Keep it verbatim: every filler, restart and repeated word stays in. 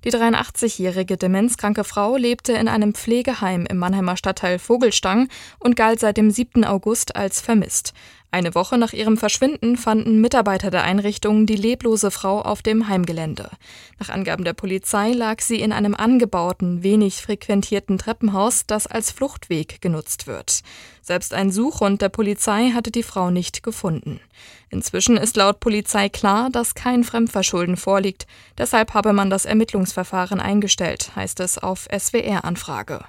Die dreiundachtzigjährige demenzkranke Frau lebte in einem Pflegeheim im Mannheimer Stadtteil Vogelstang und galt seit dem siebten August als vermisst. Eine Woche nach ihrem Verschwinden fanden Mitarbeiter der Einrichtung die leblose Frau auf dem Heimgelände. Nach Angaben der Polizei lag sie in einem angebauten, wenig frequentierten Treppenhaus, das als Fluchtweg genutzt wird. Selbst ein Suchhund der Polizei hatte die Frau nicht gefunden. Inzwischen ist laut Polizei klar, dass kein Fremdverschulden vorliegt. Deshalb habe man das Ermittlungsverfahren eingestellt, heißt es auf S W R-Anfrage.